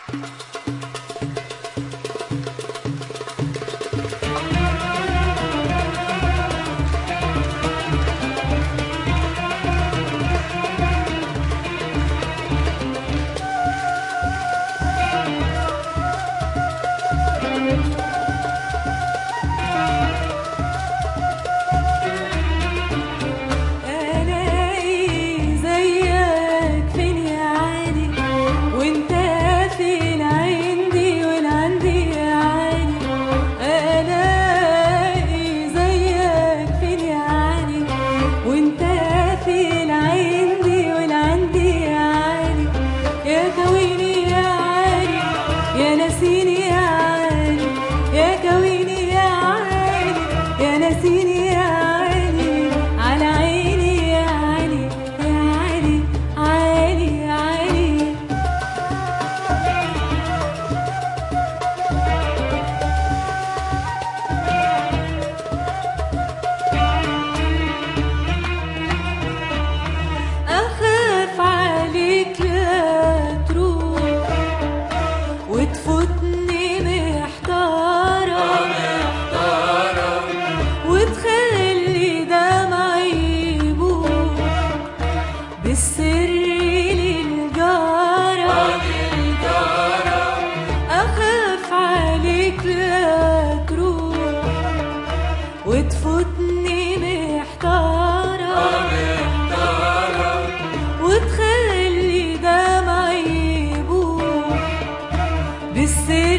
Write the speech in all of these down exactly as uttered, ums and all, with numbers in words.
وتفوتني محتارة محتارة وتخلي دمعي يبوح بالسر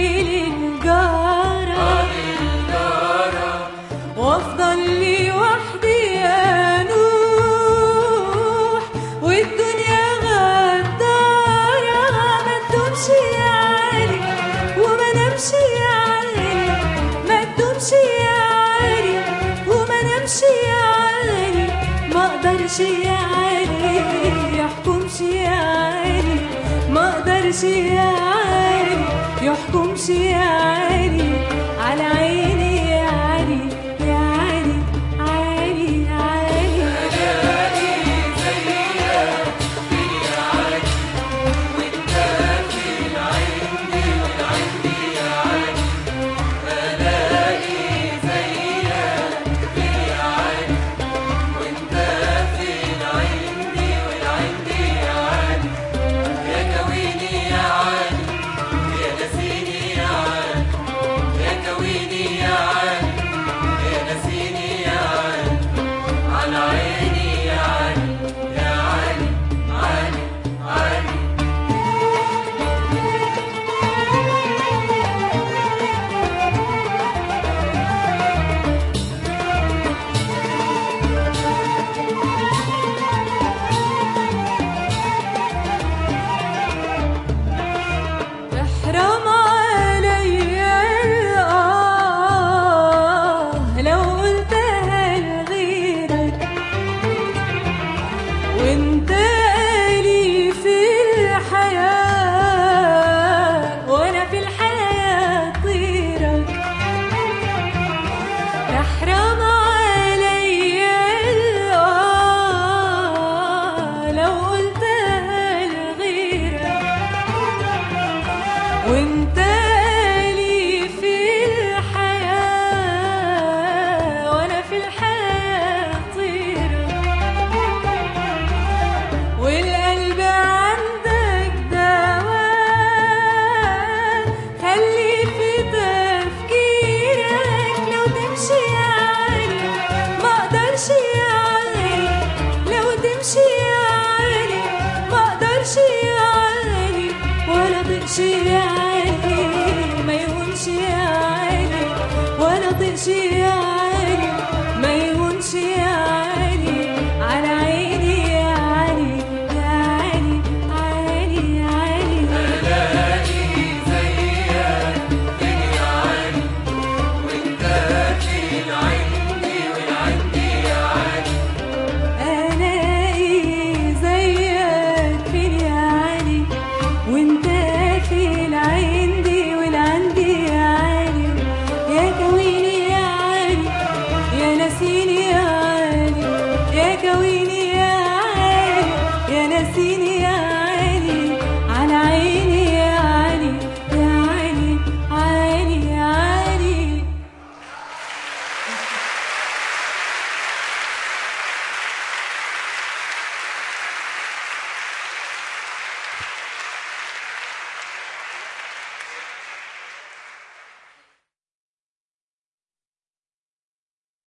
للجارة وافضل لي وحدي انوح والدنيا غدارة ما تدومش يا علي وما نمشي يا علي ما تدومش يا علي وما نمشي يا علي ما اقدرش يا علي يحكمش يا علي ما اقدرش يا علي يحكمش يا علي على عيني يا علي يا علي علي علي ألاقي زيك فيني يا علي وأنت فين عندي والعندي يا علي ألاقي زيك فيني يا علي وأنت فين عندي والعندي يا علي يا كويني يا علي يا نسيني يا علي يا كويني يا علي يا نسيني يا علي على عيني يا علي يا علي علي علي احرم عليا الآه لو قلتها لغيرك وانت لي في الحياة وانا في الحياة طيرك احرم عليا الآه لو قلتها لغيرك وانت لي في الحياة وانا في الحياة طيرك والقلب عندك دواء خلي في تفكيرك لو تمشي يا علي ما اقدرش يا علي لو تمشي يا علي ما اقدرش يا علي ولا تمشي يا